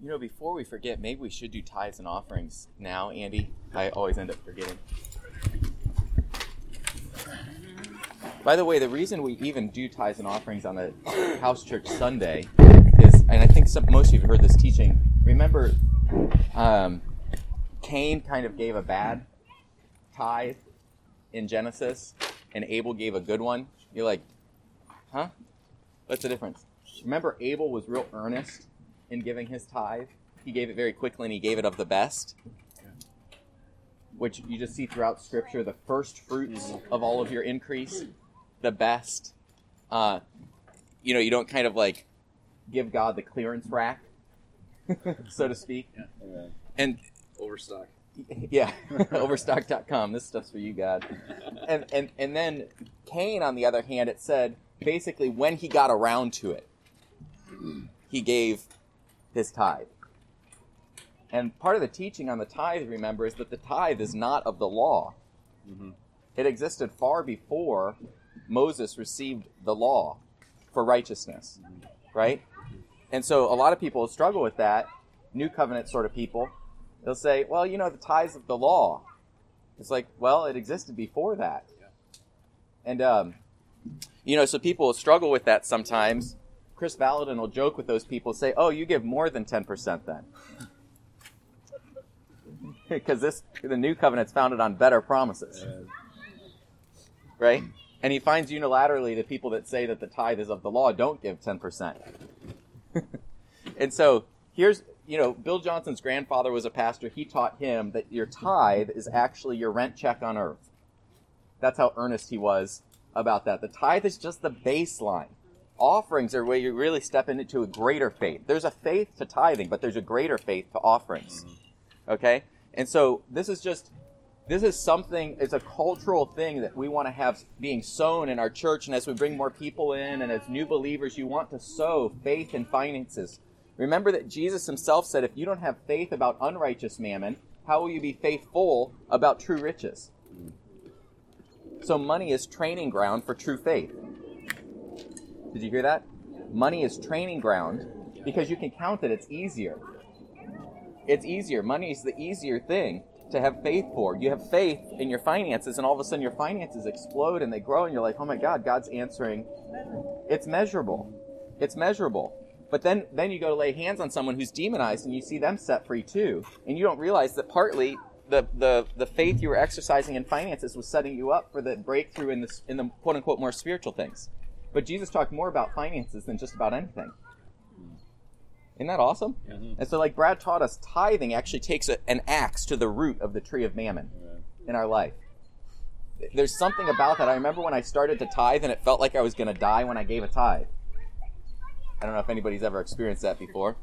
Before we forget, maybe we should do tithes and offerings now, Andy. I always end up forgetting. By the way, the reason we even do tithes and offerings on a house church Sunday is, and I think most of you have heard this teaching, remember Cain kind of gave a bad tithe in Genesis, and Abel gave a good one. You're like, huh? What's the difference? Remember, Abel was real earnest in giving his tithe. He gave it very quickly, and he gave it of the best, which you just see throughout Scripture, the first fruits of all of your increase, the best. You don't kind of like give God the clearance rack, so to speak. Yeah. And Overstock. Yeah, overstock.com. This stuff's for you, God. And then Cain, on the other hand, it said, basically, when he got around to it, he gave his tithe. And part of the teaching on the tithe, remember, is that the tithe is not of the law. Mm-hmm. It existed far before Moses received the law for righteousness, right? And so a lot of people struggle with that, New Covenant sort of people. They'll say, well, the tithes of the law. It's like, well, it existed before that. And, so people will struggle with that sometimes. Chris Valadin will joke with those people, say, oh, you give more than 10% then. Because the New Covenant's founded on better promises. Right? And he finds unilaterally the people that say that the tithe is of the law don't give 10%. And so here's, Bill Johnson's grandfather was a pastor. He taught him that your tithe is actually your rent check on earth. That's how earnest he was about that. The tithe is just the baseline. Offerings are where you really step into a greater faith. There's a faith to tithing, but there's a greater faith to offerings. Okay? And so this is something, it's a cultural thing that we want to have being sown in our church. And as we bring more people in and as new believers, you want to sow faith and finances. Remember that Jesus himself said, if you don't have faith about unrighteous mammon, how will you be faithful about true riches? So money is training ground for true faith. Did you hear that? Money is training ground because you can count it. It's easier. It's easier. Money is the easier thing to have faith for. You have faith in your finances, and all of a sudden your finances explode and they grow, and you're like, oh my God, God's answering. It's measurable. It's measurable. But then you go to lay hands on someone who's demonized, and you see them set free too, and you don't realize that partly the faith you were exercising in finances was setting you up for the breakthrough in the quote unquote more spiritual things. But Jesus talked more about finances than just about anything. Isn't that awesome? Mm-hmm. And so like Brad taught us, tithing actually takes an axe to the root of the tree of mammon in our life. There's something about that. I remember when I started to tithe and it felt like I was going to die when I gave a tithe. I don't know if anybody's ever experienced that before.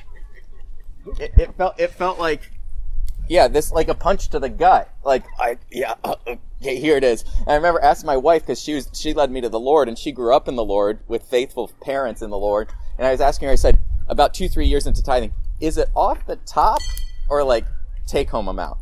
It felt like, this like a punch to the gut. Okay, here it is. And I remember asking my wife, because she led me to the Lord, and she grew up in the Lord with faithful parents in the Lord. And I was asking her, I said, about 2-3 years into tithing, is it off the top or like take home amount?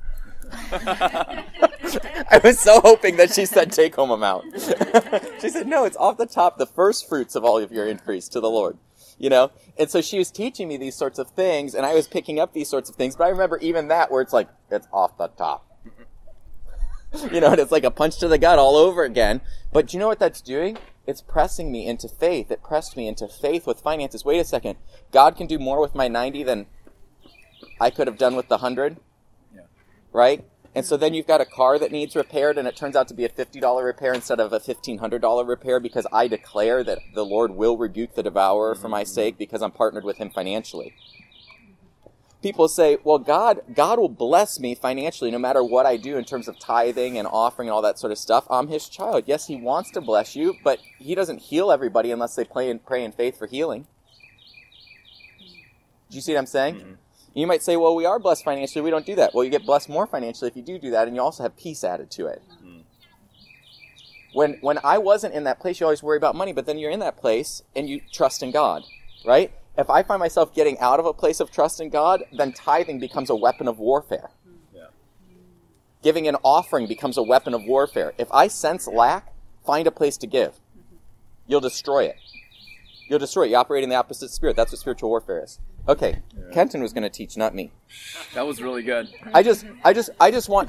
I was so hoping that she said take home amount. She said, no, it's off the top, the first fruits of all of your increase to the Lord. And so she was teaching me these sorts of things, and I was picking up these sorts of things, but I remember even that where it's like, it's off the top. And it's like a punch to the gut all over again. But do you know what that's doing? It's pressing me into faith. It pressed me into faith with finances. Wait a second. God can do more with my 90 than I could have done with the 100? Yeah. Right? And so then you've got a car that needs repaired, and it turns out to be a $50 repair instead of a $1,500 repair because I declare that the Lord will rebuke the devourer for my sake because I'm partnered with him financially. People say, well, God will bless me financially no matter what I do in terms of tithing and offering and all that sort of stuff. I'm his child. Yes, he wants to bless you, but he doesn't heal everybody unless they pray in faith for healing. Do you see what I'm saying? Mm-hmm. You might say, well, we are blessed financially. We don't do that. Well, you get blessed more financially if you do that, and you also have peace added to it. Mm-hmm. When I wasn't in that place, you always worry about money, but then you're in that place, and you trust in God, right? If I find myself getting out of a place of trust in God, then tithing becomes a weapon of warfare. Yeah. Giving an offering becomes a weapon of warfare. If I sense lack, find a place to give. You'll destroy it. You operate in the opposite spirit. That's what spiritual warfare is. Okay, Kenton was going to teach, not me. That was really good. I just want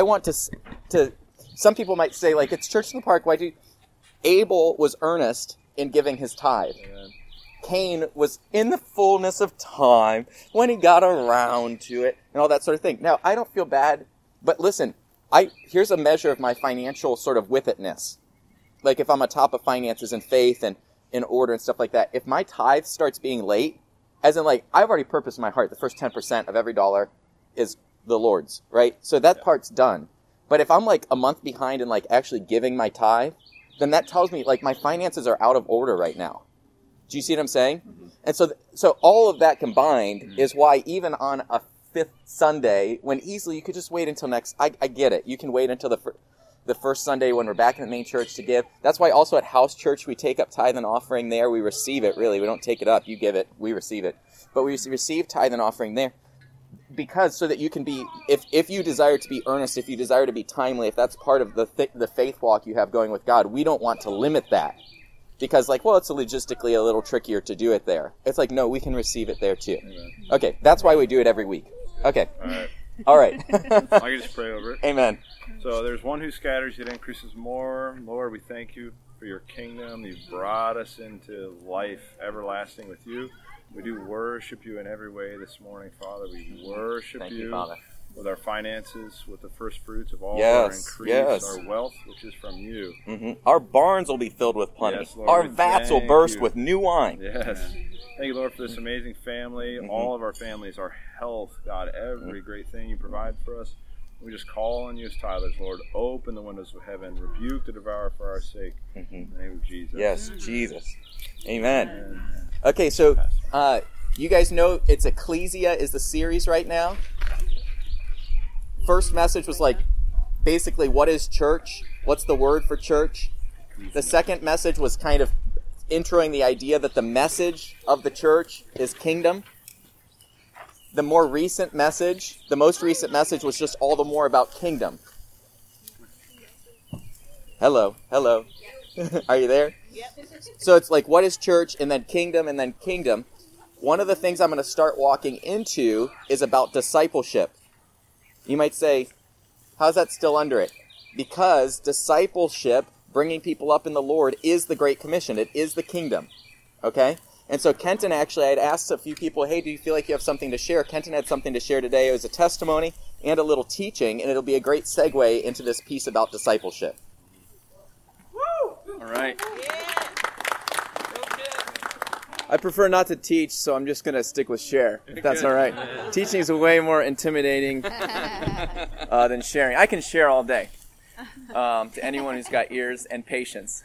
to. Some people might say, like, it's church in the park. Why do? Abel was earnest in giving his tithe. Amen. Cain was in the fullness of time when he got around to it and all that sort of thing. Now, I don't feel bad, but listen, here's a measure of my financial sort of with itness. Like if I'm on top of finances and faith and in order and stuff like that, if my tithe starts being late, as in like, I've already purposed in my heart, the first 10% of every dollar is the Lord's, right? So that part's done. But if I'm like a month behind in like actually giving my tithe, then that tells me like my finances are out of order right now. Do you see what I'm saying? Mm-hmm. And so all of that combined is why even on a fifth Sunday, when easily you could just wait until next, I get it. You can wait until the first Sunday when we're back in the main church to give. That's why also at house church we take up tithe and offering there. We receive it, really. We don't take it up. You give it. We receive it. But we receive tithe and offering there. Because so that you can be, if you desire to be earnest, if you desire to be timely, if that's part of the faith walk you have going with God, we don't want to limit that. Because like, well, it's logistically a little trickier to do it there. It's like, no, we can receive it there too. Amen. Okay, that's why we do it every week. Okay. All right. I can just pray over it. Amen. So there's one who scatters, yet increases more. Lord, we thank you for your kingdom. You've brought us into life everlasting with you. We do worship you in every way this morning, Father. We worship you, Father, with our finances, with the first fruits of all our increase, our wealth, which is from you. Mm-hmm. Our barns will be filled with plenty. Yes, Lord, our vats will burst with new wine. Yes. Thank you, Lord, for this amazing family, all of our families, our health, God, every great thing you provide for us. We just call on you as tithers, Lord. Open the windows of heaven. Rebuke the devourer for our sake. In the name of Jesus. Yes, Jesus. Amen. Okay, so you guys know it's Ecclesia is the series right now. First message was like, basically, what is church? What's the word for church? The second message was kind of introing the idea that the message of the church is kingdom. The most recent message was just all the more about kingdom. Hello. Are you there? So it's like, what is church? And then kingdom. One of the things I'm going to start walking into is about discipleship. You might say, how's that still under it? Because discipleship, bringing people up in the Lord, is the Great Commission. It is the kingdom. Okay? And so Kenton, actually, I had asked a few people, hey, do you feel like you have something to share? Kenton had something to share today. It was a testimony and a little teaching, and it'll be a great segue into this piece about discipleship. Woo! All right. I prefer not to teach, so I'm just going to stick with share, if that's all right. Teaching is way more intimidating than sharing. I can share all day to anyone who's got ears and patience.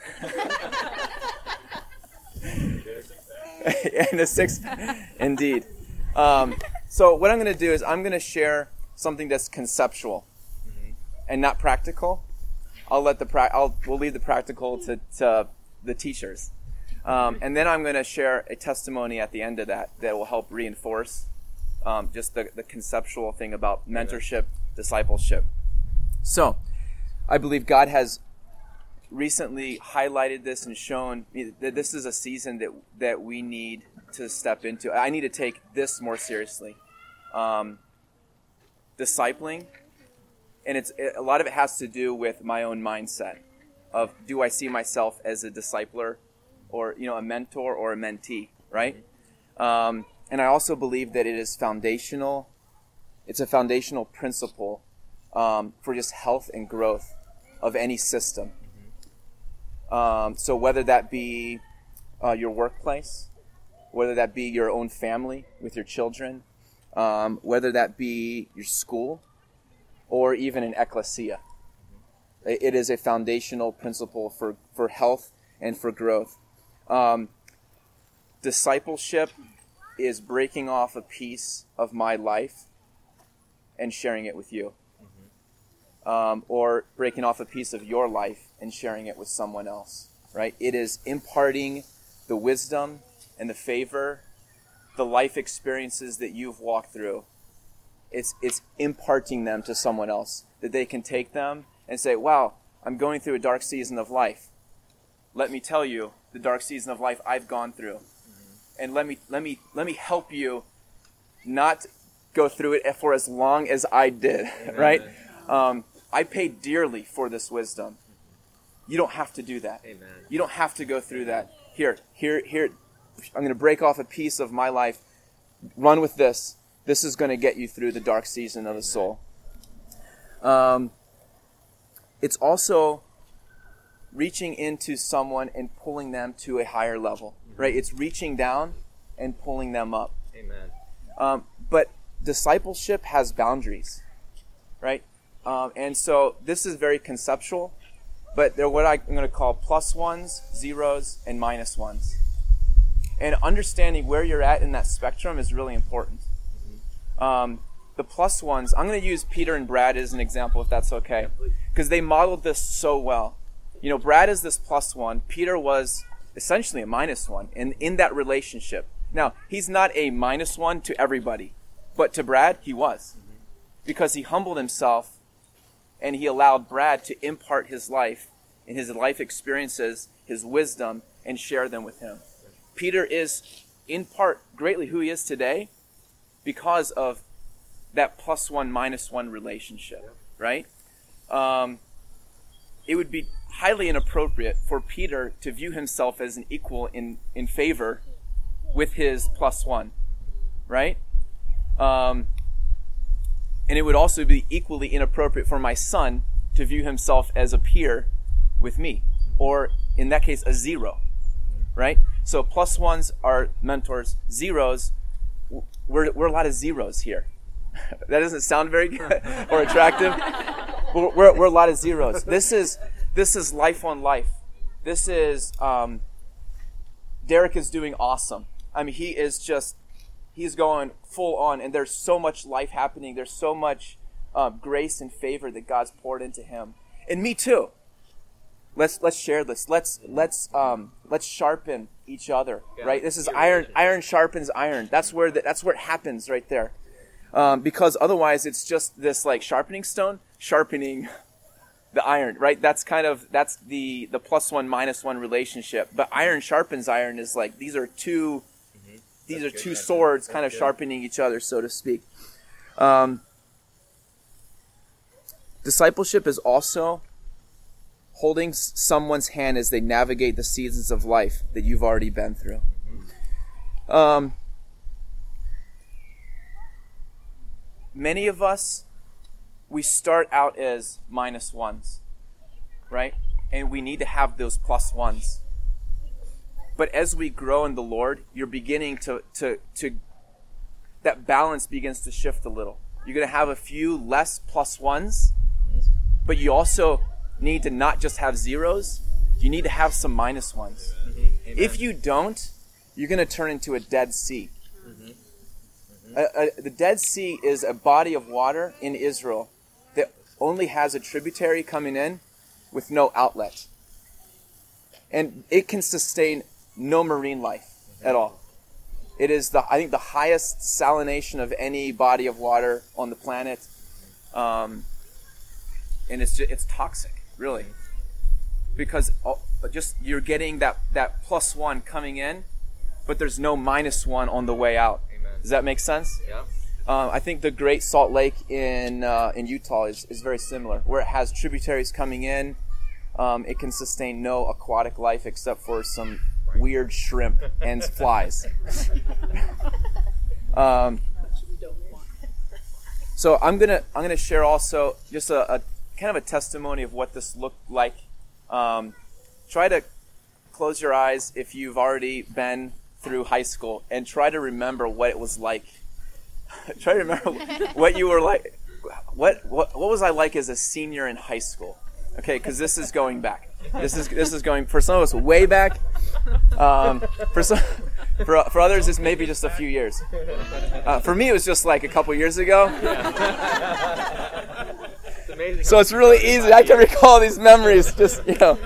And a sixth, indeed. So what I'm going to do is I'm going to share something that's conceptual and not practical. We'll leave the practical to the teachers. And then I'm going to share a testimony at the end of that will help reinforce just the conceptual thing about mentorship, discipleship. So, I believe God has recently highlighted this and shown that this is a season that we need to step into. I need to take this more seriously. Discipling, and a lot of it has to do with my own mindset of, do I see myself as a discipler, or a mentor or a mentee, right? And I also believe that it is foundational. It's a foundational principle for just health and growth of any system. So whether that be your workplace, whether that be your own family with your children, whether that be your school, or even an ecclesia, it is a foundational principle for health and for growth. Discipleship is breaking off a piece of my life and sharing it with you. Or breaking off a piece of your life and sharing it with someone else, right? It is imparting the wisdom and the favor, the life experiences that you've walked through. It's imparting them to someone else, that they can take them and say, wow, I'm going through a dark season of life. Let me tell you the dark season of life I've gone through. And let me help you not go through it for as long as I did, right? I paid dearly for this wisdom. You don't have to do that. Amen. You don't have to go through that. Here. I'm going to break off a piece of my life. Run with this. This is going to get you through the dark season of the soul. It's also reaching into someone and pulling them to a higher level, right? It's reaching down and pulling them up. Amen. But discipleship has boundaries, right? And so this is very conceptual, but they're what I'm going to call plus ones, zeros, and minus ones. And understanding where you're at in that spectrum is really important. The plus ones, I'm going to use Peter and Brad as an example, if that's okay, because they modeled this so well. You know, Brad is this plus one. Peter was essentially a minus one in that relationship. Now, he's not a minus one to everybody, but to Brad, he was, because he humbled himself and he allowed Brad to impart his life and his life experiences, his wisdom, and share them with him. Peter is, in part, greatly who he is today because of that plus one, minus one relationship, right? It would be highly inappropriate for Peter to view himself as an equal in favor with his plus one, right? And it would also be equally inappropriate for my son to view himself as a peer with me, or in that case, a zero, right? So plus ones are mentors, zeros, we're a lot of zeros here. That doesn't sound very good or attractive. We're a lot of zeros. This is life on life. This is Derek is doing awesome. I mean, he's going full on, and there's so much life happening. There's so much grace and favor that God's poured into him, and me too. Let's share this. Let's sharpen each other. Right. This is iron. Iron sharpens iron. That's where it happens right there. Because otherwise it's just this like sharpening stone sharpening the iron, right? That's the plus one minus one relationship. But iron sharpens iron is like these are two swords kind of sharpening each other, so to speak. Discipleship is also holding someone's hand as they navigate the seasons of life that you've already been through. Many of us, we start out as minus ones, right? And we need to have those plus ones. But as we grow in the Lord, you're beginning to that balance begins to shift a little. You're going to have a few less plus ones, but you also need to not just have zeros. You need to have some minus ones. If you don't, you're going to turn into a Dead Sea. The Dead Sea is a body of water in Israel that only has a tributary coming in with no outlet. And it can sustain no marine life at all. It is, I think, the highest salination of any body of water on the planet. And it's toxic, really. Because just you're getting that plus one coming in, but there's no minus one on the way out. Does that make sense? Yeah. I think the Great Salt Lake in Utah is very similar, where it has tributaries coming in. It can sustain no aquatic life except for some weird shrimp and flies. So I'm gonna share also just a kind of a testimony of what this looked like. Try to close your eyes if you've already been through high school and try to remember what it was like. Try to remember what you were like. What was I like as a senior in high school? Okay, because this is going back. This is going for some of us way back. For others, it's maybe just a few years. For me, it was just like a couple years ago. It's amazing. So it's really easy. I can recall these memories. Just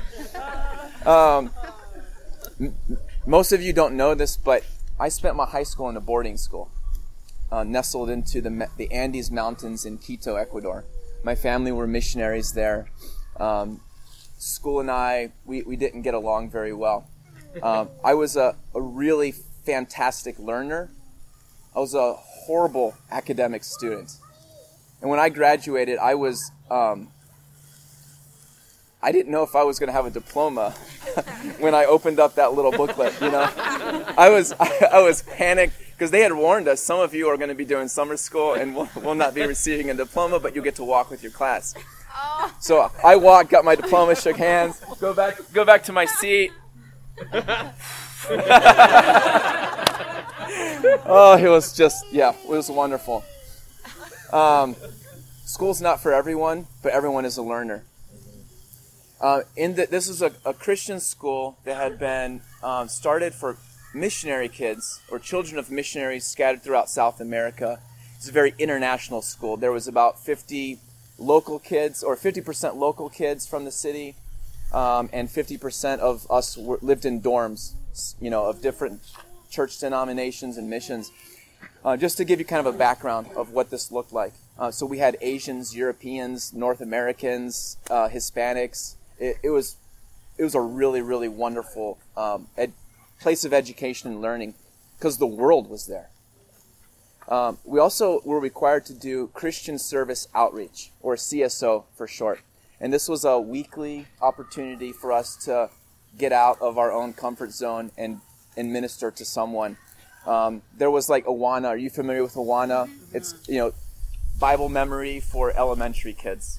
most of you don't know this, but I spent my high school in a boarding school, nestled into the Andes Mountains in Quito, Ecuador. My family were missionaries there. School and I, we didn't get along very well. I was a really fantastic learner. I was a horrible academic student. And when I graduated, I was, I didn't know if I was going to have a diploma when I opened up that little booklet, you know. I was panicked because they had warned us, some of you are going to be doing summer school and will not be receiving a diploma, but you'll get to walk with your class. So I walked, got my diploma, shook hands, go back to my seat. Oh, it was just, yeah, it was wonderful. School's not for everyone, but everyone is a learner. This is a Christian school that had been started for missionary kids or children of missionaries scattered throughout South America. It's a very international school. There was about 50 local kids, or 50% local kids from the city, and 50% of us lived in dorms, you know, of different church denominations and missions. Just to give you kind of a background of what this looked like. So we had Asians, Europeans, North Americans, Hispanics. It was a really, really wonderful place of education and learning because the world was there. We also were required to do Christian Service Outreach, or CSO for short. And this was a weekly opportunity for us to get out of our own comfort zone and minister to someone. There was like Awana. Are you familiar with Awana? It's, you know, Bible memory for elementary kids.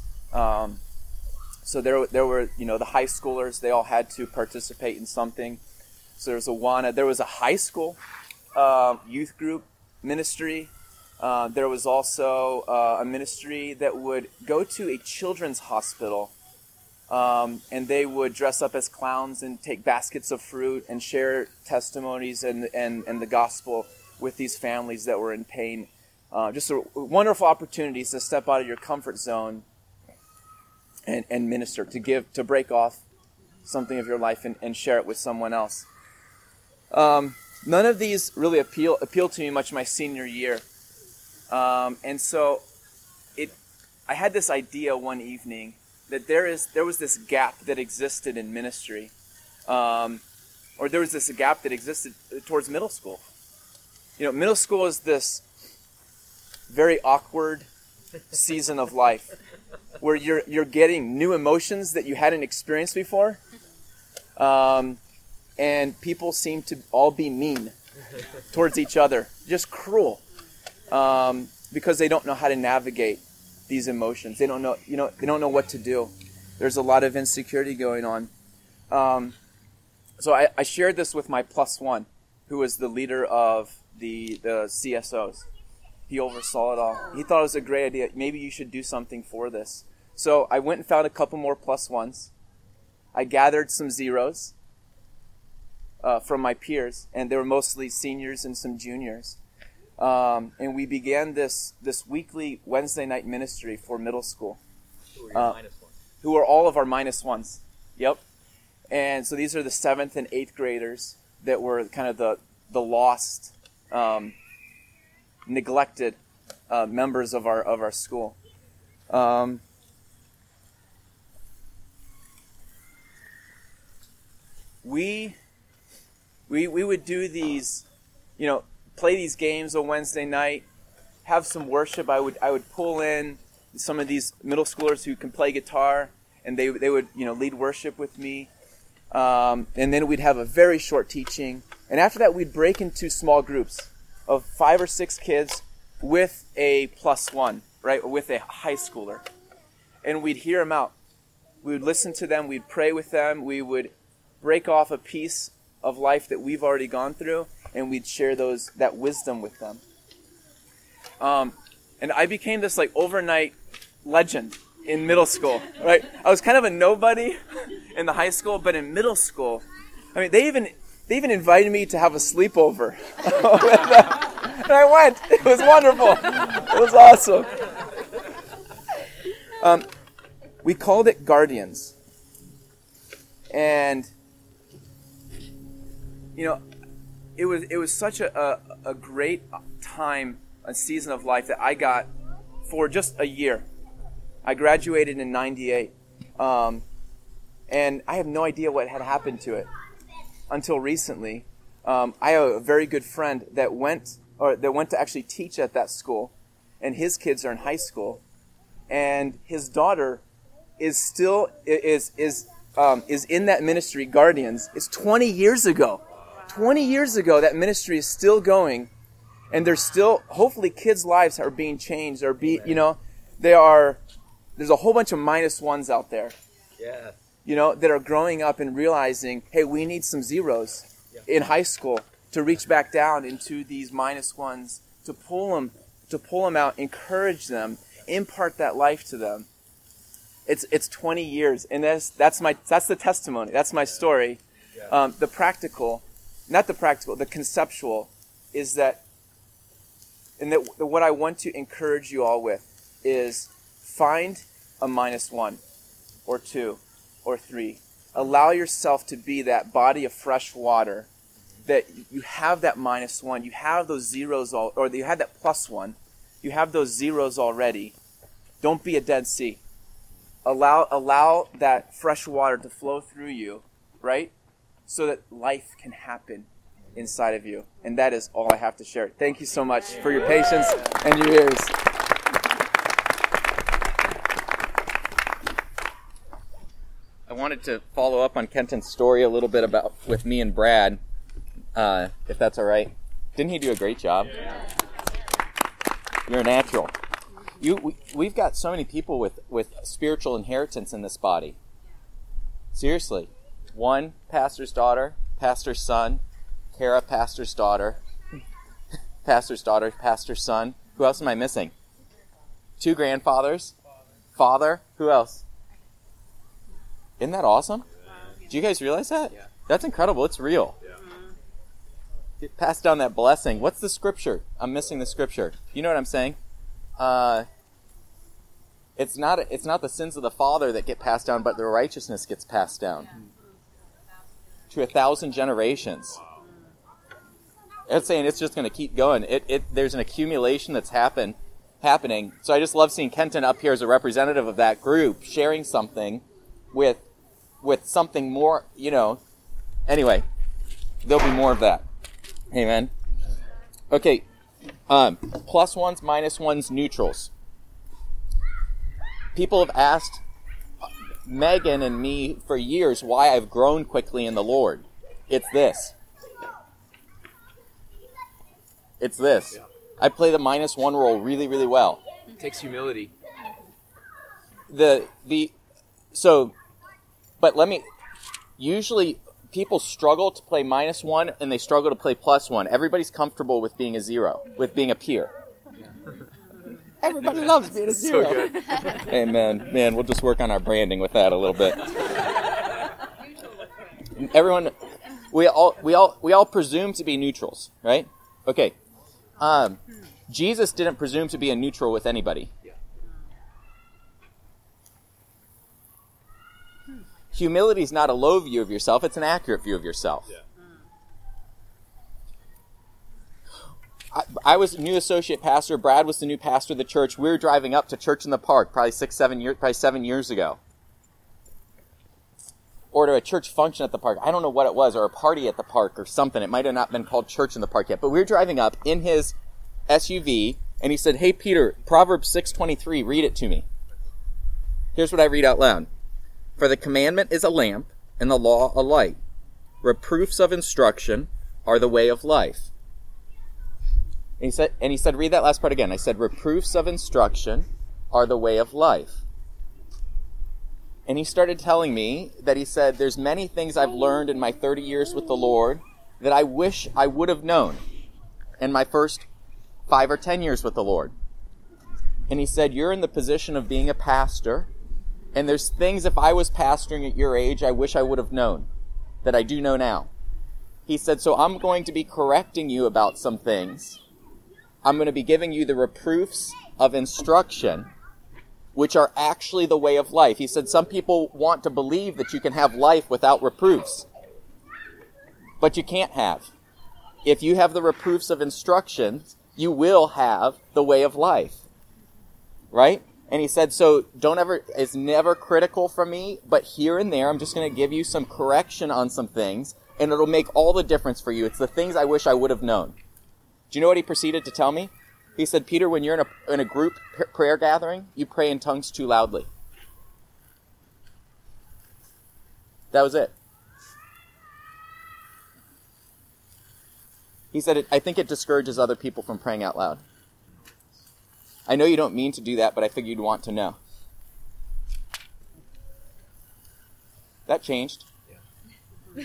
So there were, you know, the high schoolers. They all had to participate in something. So there was Awana. There was a high school youth group ministry. There was also a ministry that would go to a children's hospital, and they would dress up as clowns and take baskets of fruit and share testimonies and the gospel with these families that were in pain. Just wonderful opportunities to step out of your comfort zone and minister, to break off something of your life and share it with someone else. None of these really appealed to me much my senior year. And so I had this idea one evening that there was this gap that existed in ministry, or there was this gap that existed towards middle school. You know, middle school is this very awkward season of life where you're getting new emotions that you hadn't experienced before, and people seem to all be mean towards each other, just cruel, because they don't know how to navigate these emotions. They don't know, they don't know what to do. There's a lot of insecurity going on. So I shared this with my +1, who was the leader of the CSOs. He oversaw it all. He thought it was a great idea. Maybe you should do something for this. So I went and found a couple more +1s. I gathered some zeros from my peers, and they were mostly seniors and some juniors. And we began this weekly Wednesday night ministry for middle school. Who were your -1s? Who are all of our -1s. Yep. And so these are the 7th and 8th graders that were kind of the lost, neglected members of our school. We would do these, play these games on Wednesday night, have some worship. I would pull in some of these middle schoolers who can play guitar, and they would lead worship with me. And then we'd have a very short teaching, and after that we'd break into small groups of 5 or 6 kids with a +1, right, or with a high schooler, and we'd hear them out. We would listen to them. We'd pray with them. We would break off a piece of life that we've already gone through, and we'd share that wisdom with them. And I became this overnight legend in middle school, right? I was kind of a nobody in the high school, but in middle school, I mean, they even invited me to have a sleepover. And I went. It was wonderful. It was awesome. We called it Guardians. And it was such a great time, a season of life that I got for just a year. I graduated in 98. And I have no idea what had happened to it until recently. I have a very good friend that went or that went to actually teach at that school, and his kids are in high school, and his daughter is still is in that ministry, Guardians. It's 20 years ago. 20 years ago, that ministry is still going, and there's still, hopefully, kids' lives are being changed, or there's a whole bunch of minus ones out there. Yeah. That are growing up and realizing, hey, we need some zeros in high school to reach back down into these minus ones, to pull them out, encourage them, impart that life to them. It's 20 years, and that's the testimony. That's my story. The conceptual is that, and that what I want to encourage you all with is find a minus one, or two, or three. Allow yourself to be that body of fresh water, that you have that minus one, you have those zeros, or you have that plus one, you have those zeros already. Don't be a Dead Sea. Allow that fresh water to flow through you, right? So that life can happen inside of you. And that is all I have to share. Thank you so much for your patience and your ears. I wanted to follow up on Kenton's story a little bit about with me and Brad, if that's all right. Didn't he do a great job? You're a natural. We've got so many people with spiritual inheritance in this body. Seriously. One, pastor's daughter, pastor's son. Kara, pastor's daughter. Pastor's daughter, pastor's son. Who else am I missing? 2 grandfathers. Father. Who else? Isn't that awesome? Do you guys realize that? Yeah. That's incredible. It's real. Yeah. Pass down that blessing. What's the scripture? I'm missing the scripture. You know what I'm saying? It's not the sins of the father that get passed down, but the righteousness gets passed down to 1,000 generations. It's saying it's just going to keep going. There's an accumulation that's happening. So I just love seeing Kenton up here as a representative of that group, sharing something with something more, Anyway, there'll be more of that. Amen. Okay. Plus ones, minus ones, neutrals. People have asked Megan and me for years why I've grown quickly in the Lord. It's this. I play the minus one role really, really well. It takes humility. Usually people struggle to play minus one and they struggle to play plus one. Everybody's comfortable with being a zero, with being a peer. Everybody loves being a zero. So good. Amen. Man, we'll just work on our branding with that a little bit. Everyone, we all presume to be neutrals, right? Okay. Jesus didn't presume to be a neutral with anybody. Humility is not a low view of yourself, it's an accurate view of yourself. Yeah. I was a new associate pastor, Brad was the new pastor of the church. We were driving up to Church in the Park probably 7 years ago. Or to a church function at the park. I don't know what it was, or a party at the park or something. It might have not been called Church in the Park yet. But we were driving up in his SUV, and he said, "Hey, Peter, Proverbs 6:23, read it to me." Here's what I read out loud. "For the commandment is a lamp, and the law a light. Reproofs of instruction are the way of life." And he said, read that last part again. I said, reproofs of instruction are the way of life. And he started telling me that he said, there's many things I've learned in my 30 years with the Lord that I wish I would have known in my first 5 or 10 years with the Lord. And he said, you're in the position of being a pastor, and there's things if I was pastoring at your age I wish I would have known that I do know now. He said, so I'm going to be correcting you about some things. I'm going to be giving you the reproofs of instruction, which are actually the way of life. He said some people want to believe that you can have life without reproofs, but you can't have. If you have the reproofs of instructions, you will have the way of life, right? And he said, so it's never critical from me, but here and there, I'm just going to give you some correction on some things, and it'll make all the difference for you. It's the things I wish I would have known. Do you know what he proceeded to tell me? He said, Peter, when you're in a group prayer gathering, you pray in tongues too loudly. That was it. He said, I think it discourages other people from praying out loud. I know you don't mean to do that, but I figured you'd want to know. That changed. Yeah.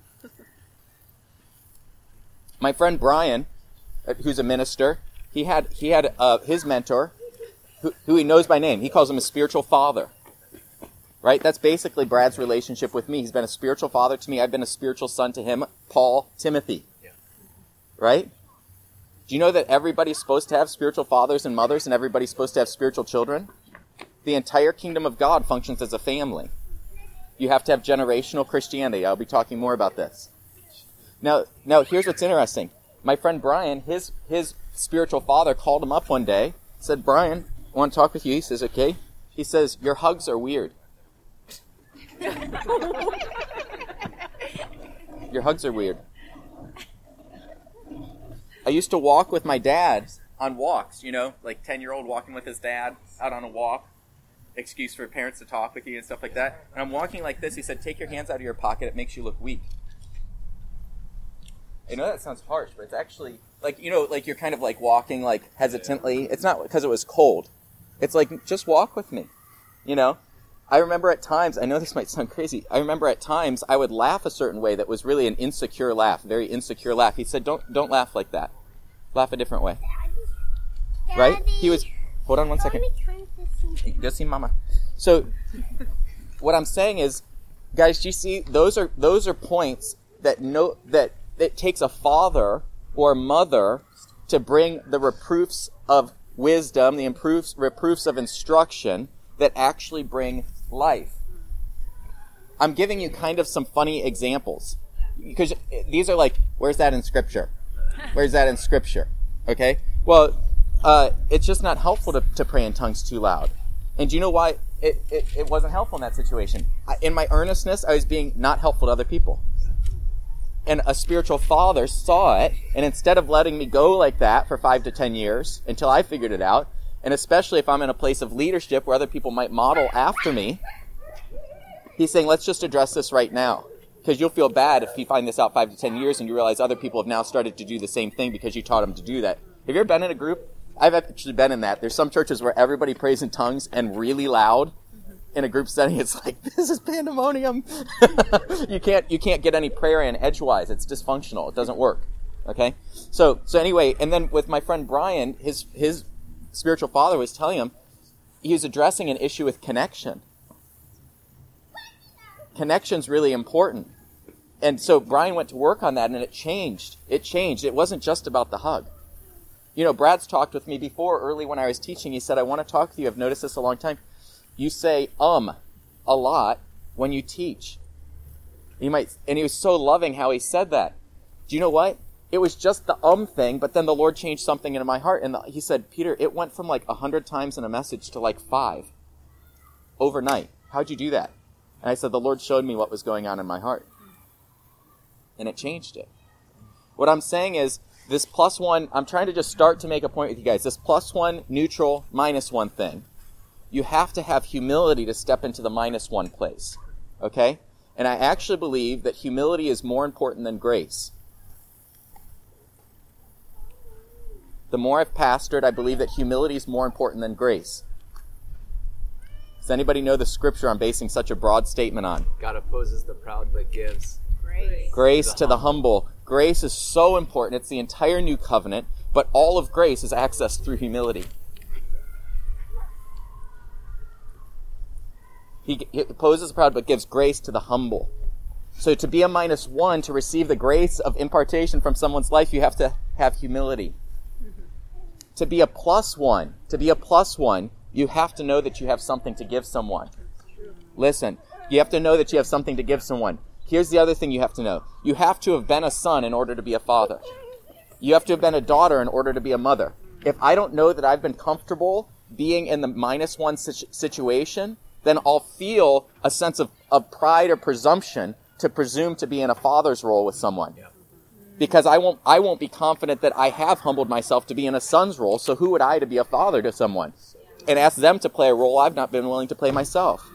My friend Brian, who's a minister, he had his mentor, who he knows by name. He calls him a spiritual father. Right? That's basically Brad's relationship with me. He's been a spiritual father to me. I've been a spiritual son to him, Paul, Timothy. Yeah. Right? Do you know that everybody's supposed to have spiritual fathers and mothers, and everybody's supposed to have spiritual children? The entire kingdom of God functions as a family. You have to have generational Christianity. I'll be talking more about this. Now here's what's interesting. My friend Brian, his spiritual father called him up one day, said, Brian, I want to talk with you. He says, okay. He says, your hugs are weird. Your hugs are weird. I used to walk with my dad on walks, like 10-year-old walking with his dad out on a walk. Excuse for parents to talk with you and stuff like that. And I'm walking like this. He said, take your hands out of your pocket. It makes you look weak. I know that sounds harsh, but it's actually like you're kind of like walking like hesitantly. It's not because it was cold. It's like, just walk with me, I remember at times, I know this might sound crazy, I remember at times I would laugh a certain way that was really an insecure laugh, very insecure laugh. He said, don't laugh like that. Laugh a different way. Daddy. Right? He was, hold on one second. Go see Mama. So, what I'm saying is, guys, do you see, those are points that it takes a father or mother to bring the reproofs of wisdom, the reproofs of instruction that actually bring life. I'm giving you kind of some funny examples because these are like, where's that in Scripture? Where's that in Scripture? Okay? Well, it's just not helpful to pray in tongues too loud. And do you know why it wasn't helpful in that situation? In my earnestness, I was being not helpful to other people. And a spiritual father saw it, and instead of letting me go like that for 5 to 10 years until I figured it out, and especially if I'm in a place of leadership where other people might model after me, he's saying, let's just address this right now. Because you'll feel bad if you find this out 5 to 10 years and you realize other people have now started to do the same thing because you taught them to do that. Have you ever been in a group? I've actually been in that. There's some churches where everybody prays in tongues and really loud. In a group setting, it's like, this is pandemonium. You can't get any prayer in edgewise. It's dysfunctional. It doesn't work. Okay? So anyway, and then with my friend Brian, his spiritual father was telling him he was addressing an issue with connection. Connection's really important. And so Brian went to work on that, and it changed. It wasn't just about the hug. Brad's talked with me before, early when I was teaching. He said, I want to talk with you. I've noticed this a long time. You say a lot when you teach. And he was so loving how he said that. Do you know what? It was just the thing, but then the Lord changed something in my heart. And he said, Peter, it went from like 100 times in a message to like 5 overnight. How'd you do that? And I said, the Lord showed me what was going on in my heart. And it changed it. What I'm saying is, this +1, I'm trying to just start to make a point with you guys. This +1, neutral, -1 thing. You have to have humility to step into the -1 place. Okay? And I actually believe that humility is more important than grace. The more I've pastored, I believe that humility is more important than grace. Does anybody know the scripture I'm basing such a broad statement on? God opposes the proud but gives grace to the humble. Grace is so important. It's the entire new covenant, but all of grace is accessed through humility. He opposes the proud but gives grace to the humble. So to be a -1, to receive the grace of impartation from someone's life, you have to have humility. To be a +1, you have to know that you have something to give someone. Listen, you have to know that you have something to give someone. Here's the other thing you have to know. You have to have been a son in order to be a father. You have to have been a daughter in order to be a mother. If I don't know that I've been comfortable being in the -1 situation, then I'll feel a sense of pride or presumption to presume to be in a father's role with someone. Because I won't be confident that I have humbled myself to be in a son's role, so who would I to be a father to someone? And ask them to play a role I've not been willing to play myself.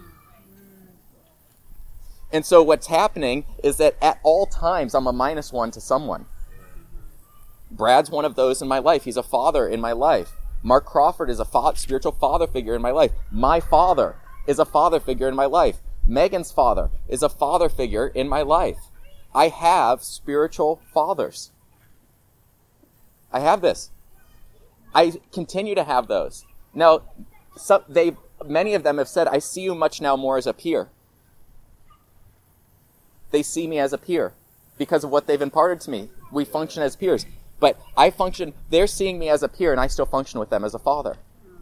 And so what's happening is that at all times I'm a -1 to someone. Brad's one of those in my life. He's a father in my life. Mark Crawford is a spiritual father figure in my life. My father is a father figure in my life. Megan's father is a father figure in my life. I have spiritual fathers. I have this. I continue to have those. Now, many of them have said, I see you much now more as a peer. They see me as a peer because of what they've imparted to me. We function as peers. But they're seeing me as a peer, and I still function with them as a father.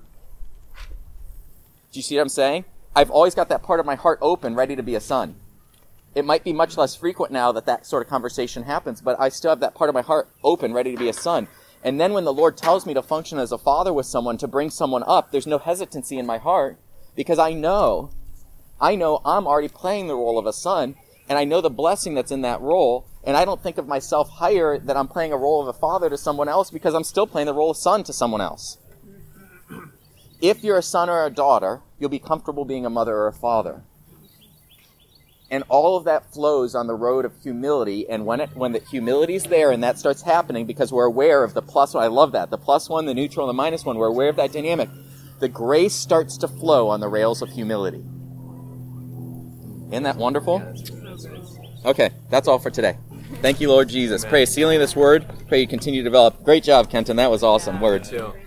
Do you see what I'm saying? I've always got that part of my heart open, ready to be a son. It might be much less frequent now that sort of conversation happens, but I still have that part of my heart open, ready to be a son. And then when the Lord tells me to function as a father with someone, to bring someone up, there's no hesitancy in my heart, because I know I'm already playing the role of a son, and I know the blessing that's in that role, and I don't think of myself higher that I'm playing a role of a father to someone else, because I'm still playing the role of son to someone else. If you're a son or a daughter, you'll be comfortable being a mother or a father. And all of that flows on the road of humility, and when the humility's there and that starts happening, because we're aware of the plus one, I love that, the +1, the neutral, and the -1, we're aware of that dynamic, the grace starts to flow on the rails of humility. Isn't that wonderful? Okay, that's all for today. Thank you, Lord Jesus. Pray a sealing of this word. Pray you continue to develop. Great job, Kenton. That was awesome. Word.